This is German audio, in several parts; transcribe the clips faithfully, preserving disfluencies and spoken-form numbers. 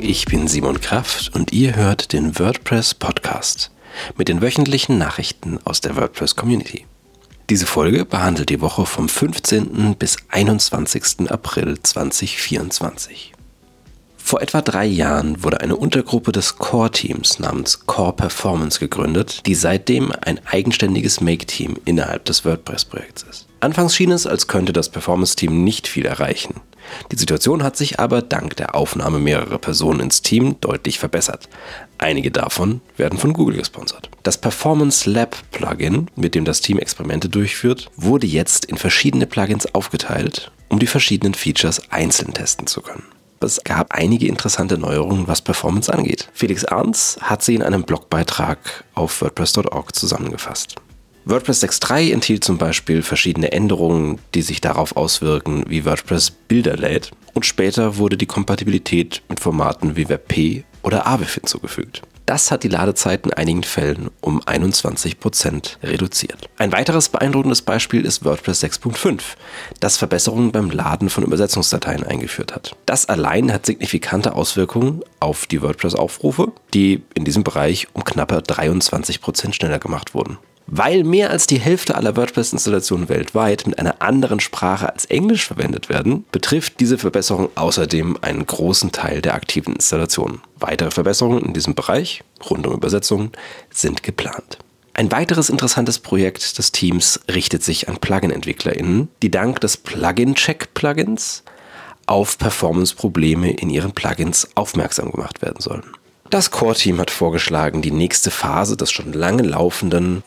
ich bin Simon Kraft und ihr hört den WordPress Podcast mit den wöchentlichen Nachrichten aus der WordPress Community. Diese Folge behandelt die Woche vom fünfzehnten bis einundzwanzigsten April zweitausendvierundzwanzig. Vor etwa drei Jahren wurde eine Untergruppe des Core-Teams namens Core Performance gegründet, die seitdem ein eigenständiges Make-Team innerhalb des WordPress-Projekts ist. Anfangs schien es, als könnte das Performance-Team nicht viel erreichen. Die Situation hat sich aber dank der Aufnahme mehrerer Personen ins Team deutlich verbessert. Einige davon werden von Google gesponsert. Das Performance Lab Plugin, mit dem das Team Experimente durchführt, wurde jetzt in verschiedene Plugins aufgeteilt, um die verschiedenen Features einzeln testen zu können. Es gab einige interessante Neuerungen, was Performance angeht. Felix Arnz hat sie in einem Blogbeitrag auf WordPress Punkt org zusammengefasst. WordPress sechs Punkt drei enthielt zum Beispiel verschiedene Änderungen, die sich darauf auswirken, wie WordPress Bilder lädt. Und später wurde die Kompatibilität mit Formaten wie WebP oder A W I F hinzugefügt. Das hat die Ladezeiten in einigen Fällen um einundzwanzig Prozent reduziert. Ein weiteres beeindruckendes Beispiel ist WordPress sechs Punkt fünf, das Verbesserungen beim Laden von Übersetzungsdateien eingeführt hat. Das allein hat signifikante Auswirkungen auf die WordPress-Aufrufe, die in diesem Bereich um knappe dreiundzwanzig Prozent schneller gemacht wurden. Weil mehr als die Hälfte aller WordPress-Installationen weltweit mit einer anderen Sprache als Englisch verwendet werden, betrifft diese Verbesserung außerdem einen großen Teil der aktiven Installationen. Weitere Verbesserungen in diesem Bereich, rund um Übersetzungen, sind geplant. Ein weiteres interessantes Projekt des Teams richtet sich an Plugin-EntwicklerInnen, die dank des Plugin-Check-Plugins auf Performance-Probleme in ihren Plugins aufmerksam gemacht werden sollen. Das Core-Team hat vorgeschlagen, die nächste Phase des schon lange laufenden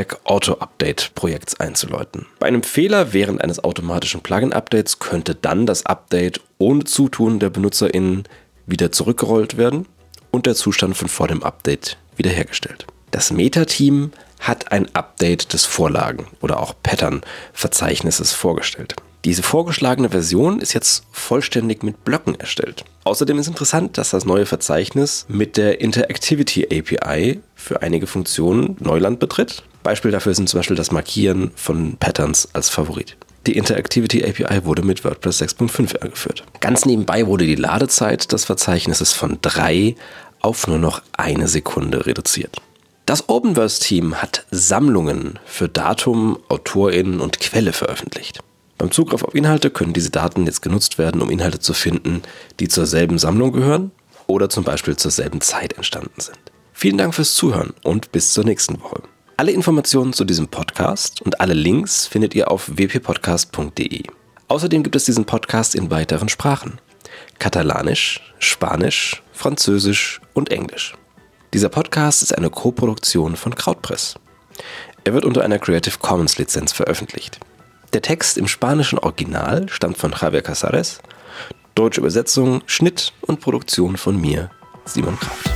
Rollback-Auto-Update-Projekts einzuläuten. Bei einem Fehler während eines automatischen Plugin-Updates könnte dann das Update ohne Zutun der BenutzerInnen wieder zurückgerollt werden und der Zustand von vor dem Update wiederhergestellt. Das Meta-Team hat ein Update des Vorlagen- oder auch Pattern-Verzeichnisses vorgestellt. Diese vorgeschlagene Version ist jetzt vollständig mit Blöcken erstellt. Außerdem ist interessant, dass das neue Verzeichnis mit der Interactivity A P I für einige Funktionen Neuland betritt. Beispiel dafür sind zum Beispiel das Markieren von Patterns als Favorit. Die Interactivity A P I wurde mit WordPress sechs Punkt fünf eingeführt. Ganz nebenbei wurde die Ladezeit des Verzeichnisses von drei auf nur noch eine Sekunde reduziert. Das Openverse-Team hat Sammlungen für Datum, AutorInnen und Quelle veröffentlicht. Beim Zugriff auf Inhalte können diese Daten jetzt genutzt werden, um Inhalte zu finden, die zur selben Sammlung gehören oder zum Beispiel zur selben Zeit entstanden sind. Vielen Dank fürs Zuhören und bis zur nächsten Woche. Alle Informationen zu diesem Podcast und alle Links findet ihr auf w p podcast punkt d e. Außerdem gibt es diesen Podcast in weiteren Sprachen: Katalanisch, Spanisch, Französisch und Englisch. Dieser Podcast ist eine Koproduktion von Krautpress. Er wird unter einer Creative Commons Lizenz veröffentlicht. Der Text im spanischen Original stammt von Javier Casares, deutsche Übersetzung, Schnitt und Produktion von mir, Simon Kraft.